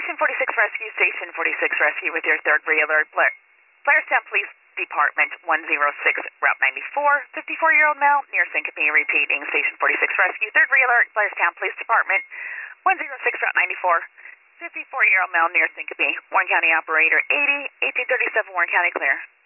Station 46 Rescue, Station 46 Rescue with your third re-alert. Blairstown Police Department 106, Route 94, 54-year-old male near syncope. Repeating, Station 46 Rescue, third re-alert, Blairstown Police Department 106, Route 94, 54-year-old male near syncope. Warren County Operator 80, 1837 Warren County, clear.